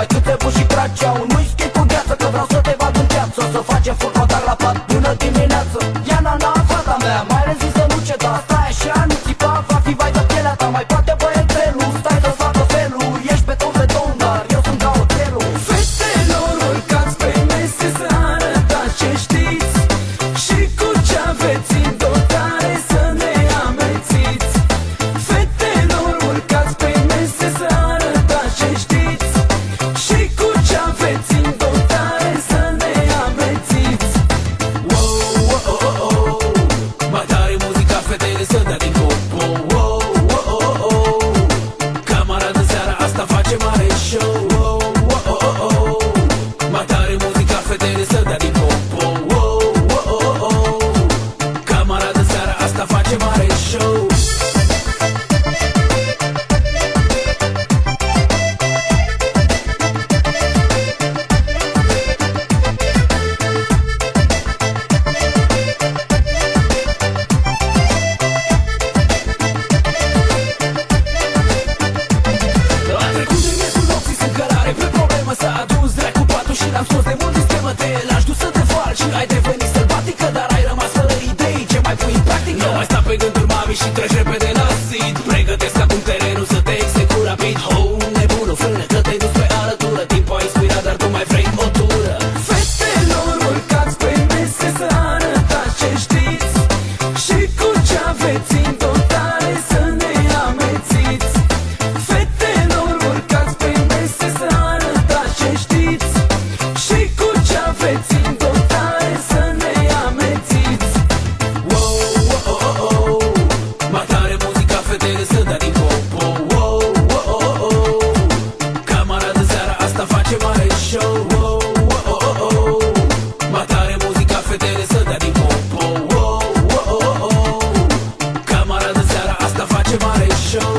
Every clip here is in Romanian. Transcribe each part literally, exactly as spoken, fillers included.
Hai câte buși și cracea, un whisky cu gheață, că vreau să te bag în piață. Să facem foc contact la pat, bună dimineață. Ia na-na, fata mea, mai rezistă, nu ceda. Stai așa, nu țipa, va fi vai de pielea ta. Mai poate băiețelul, stai să-ți facă felul. Ești pe ton de ton, dar eu sunt ca oțelul. Fetelor, urcați pe mese să arătați ce știți și cu ce aveți în dotare să ne amețiți. Fetelor, urcați pe mese să arătați ce știți și cu ce aveți în dotare să ne amețiți. Wow, wow, oh, oh, oh. Mai tare muzica, fetele să dea din cop. Wow, wow, oh, oh, oh. Camarada, seara asta face mare show. Wow, wow, oh, oh, oh. Mai tare muzica, fetele să dea din cop. Wow, wow, oh, oh, oh. Camarada, seara asta face mare show. A trecut de miesul nopții, sunt călare pe problemă. S-a adus dracu patul și l-am scos de mult din schemă. Te lași tu să te faci și ai devenit sălbatică, dar ai rămas fără idei, ce mai pui în practică? Nu mai sta pe gânduri, mami, și treci repede la sid. Pregătesc acum terenul să te execut rapid. Oh, nebunul, frână că te-ai dus pe alătură. Timpul a inspirat, dar tu mai vrei o tură. Fetelor, urcați pe mese să arătați ce știți și cu ce aveți în dotare să ne amețiți. Fetelor, urcați pe mese să arătați ce știți și cu ce aveți în dotare să ne amețiți. Wow, wow, oh, oh, oh. Mai tare muzica, fetele să dea din cop. Wow, wow, oh, oh, oh. Camarada, seara asta face mare show. Wow, wow, oh, oh, oh. Mai tare muzica, fetele să dea din cop. Wow, wow, oh, oh, oh. Camarada, seara asta face mare show.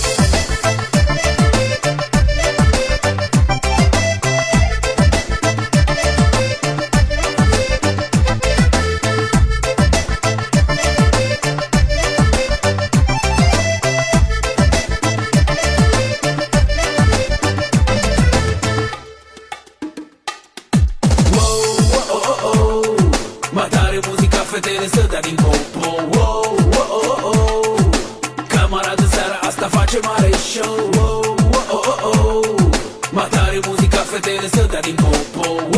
Wow, wow, oh, oh, oh. Mai tare muzica, fetele să dea din cop. Wow, wow, oh, oh, oh. Camarada, seara asta face mare show. Wow, wow, oh, oh, oh. Mai tare muzica, fetele să dea din cop. Wow,